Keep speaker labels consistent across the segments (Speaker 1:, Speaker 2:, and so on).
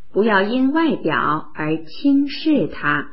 Speaker 1: 不要因外表而轻视它。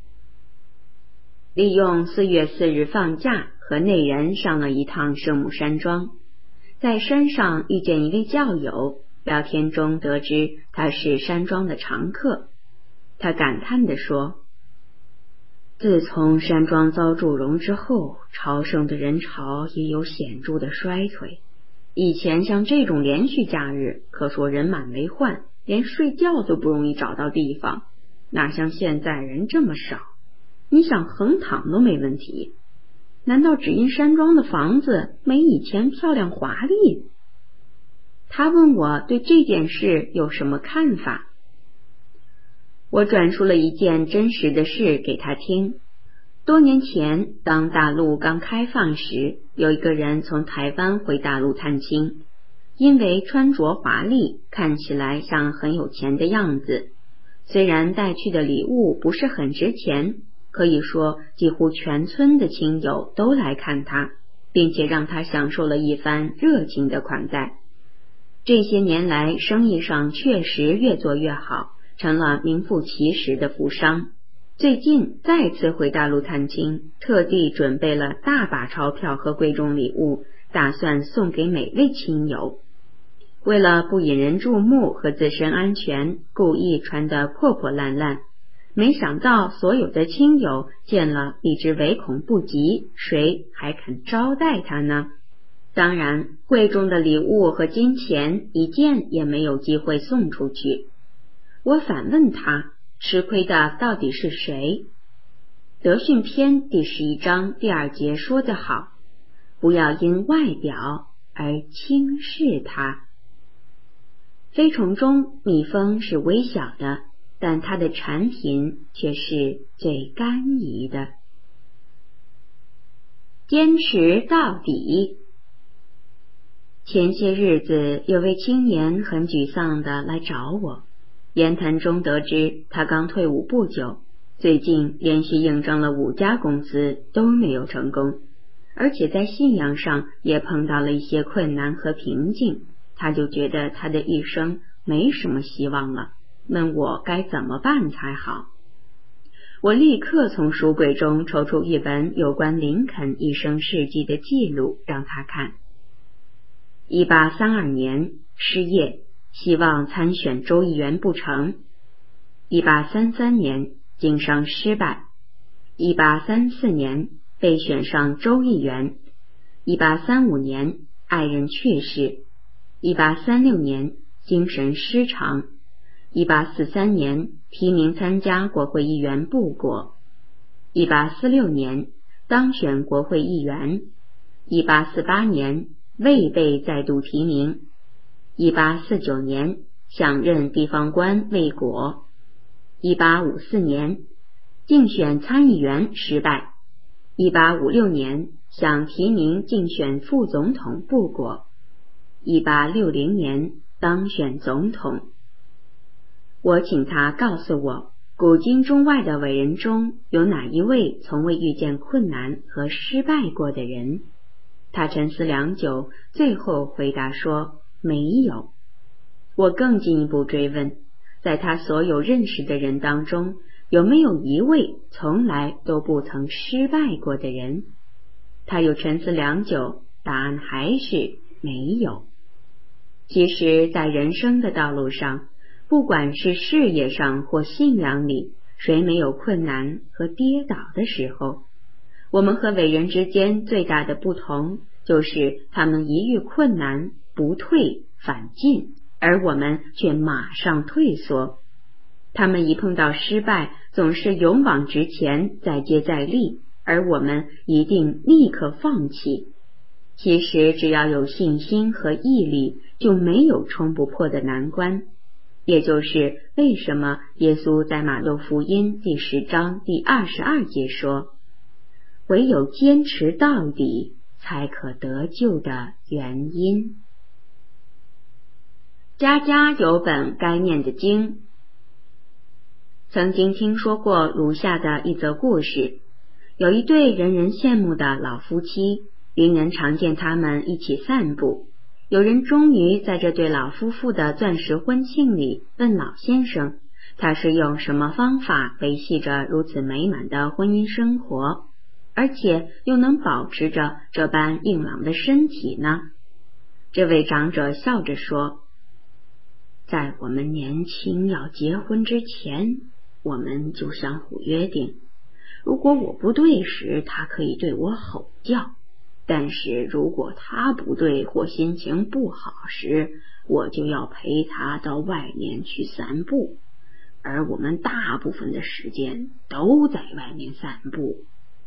Speaker 1: 利用4月4日放假，和内人上了一趟圣母山庄，在山上遇见一位教友，聊天中得知他是山庄的常客。他感叹地说，自从山庄遭祝融之后，朝圣的人潮也有显著的衰退。以前像这种连续假日，可说人满为患，连睡觉都不容易找到地方，哪像现在人这么少，你想横躺都没问题。难道只因山庄的房子没以前漂亮华丽？他问我对这件事有什么看法。我转述了一件真实的事给他听。多年前，当大陆刚开放时，有一个人从台湾回大陆探亲，因为穿着华丽，看起来像很有钱的样子。虽然带去的礼物不是很值钱，可以说几乎全村的亲友都来看他，并且让他享受了一番热情的款待。这些年来，生意上确实越做越好，成了名副其实的富商。最近再次回大陆探亲，特地准备了大把钞票和贵重礼物，打算送给每位亲友。为了不引人注目和自身安全，故意穿得破破烂烂。没想到所有的亲友见了一直唯恐不及，谁还肯招待他呢？当然，贵重的礼物和金钱一件也没有机会送出去。我反问他，吃亏的到底是谁？德训篇第11章第2节说得好，不要因外表而轻视它。飞虫中蜜蜂是微小的，但它的产品却是最甘饴的。坚持到底。前些日子，有位青年很沮丧地来找我，言谈中得知他刚退伍不久，最近连续应征了5家公司都没有成功，而且在信仰上也碰到了一些困难和瓶颈，他就觉得他的一生没什么希望了，问我该怎么办才好。我立刻从书柜中抽出一本有关林肯一生事迹的记录让他看。1832年失业，希望参选州议员不成。1833年经商失败。1834年被选上州议员。1835年爱人去世。1836年精神失常。1843年提名参加国会议员不果。1846年当选国会议员。1848年未被再度提名。1849年想任地方官未果。1854年竞选参议员失败。1856年想提名竞选副总统不果。1860年当选总统。我请他告诉我，古今中外的伟人中有哪一位从未遇见困难和失败过的人？他沉思良久，最后回答说没有。我更进一步追问，在他所有认识的人当中，有没有一位从来都不曾失败过的人？他又沉思良久，答案还是没有。其实在人生的道路上，不管是事业上或信仰里，谁没有困难和跌倒的时候？我们和伟人之间最大的不同，就是他们一遇困难不退反进，而我们却马上退缩。他们一碰到失败，总是勇往直前，再接再厉，而我们一定立刻放弃。其实只要有信心和毅力，就没有冲不破的难关。也就是为什么耶稣在马窦福音第10章第22节说，唯有坚持到底才可得救的原因。家家有本该念的经。曾经听说过如下的一则故事，有一对人人羡慕的老夫妻，邻人常见他们一起散步。 有人终于在这对老夫妇的钻石婚庆里问老先生，他是用什么方法维系着如此美满的婚姻生活，而且又能保持着这般硬朗的身体呢？这位长者笑着说，在我们年轻要结婚之前，我们就相互约定，如果我不对时，他可以对我吼叫，但是如果他不对或心情不好时，我就要陪他到外面去散步，而我们大部分的时间都在外面散步。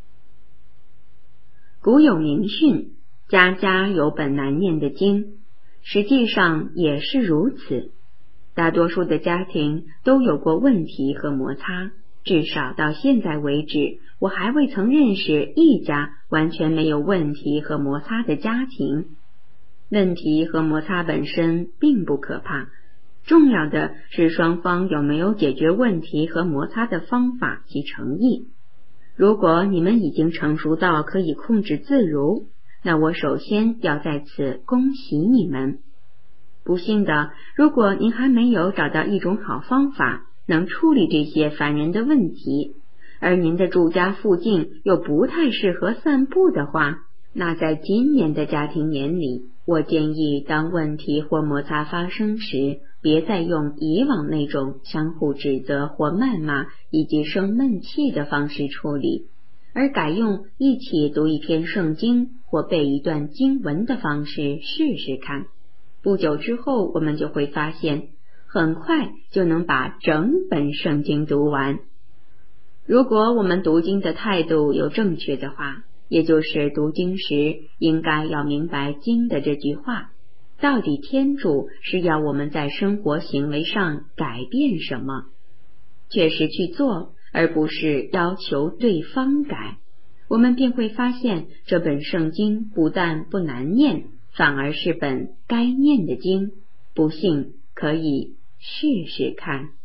Speaker 1: 古有名训，家家有本难念的经，实际上也是如此。大多数的家庭都有过问题和摩擦，至少到现在为止，我还未曾认识一家完全没有问题和摩擦的家庭。问题和摩擦本身并不可怕，重要的是双方有没有解决问题和摩擦的方法及诚意。如果你们已经成熟到可以控制自如，那我首先要在此恭喜你们。不幸的，如果您还没有找到一种好方法能处理这些烦人的问题，而您的住家附近又不太适合散步的话，那在今年的家庭年里，我建议当问题或摩擦发生时，别再用以往那种相互指责或谩骂以及生闷气的方式处理，而改用一起读一篇圣经或背一段经文的方式试试看。不久之后，我们就会发现，很快就能把整本圣经读完。如果我们读经的态度有正确的话，也就是读经时应该要明白经的这句话，到底天主是要我们在生活行为上改变什么，确实去做，而不是要求对方改，我们便会发现这本圣经不但不难念，反而是本该念的经。不信可以试试看。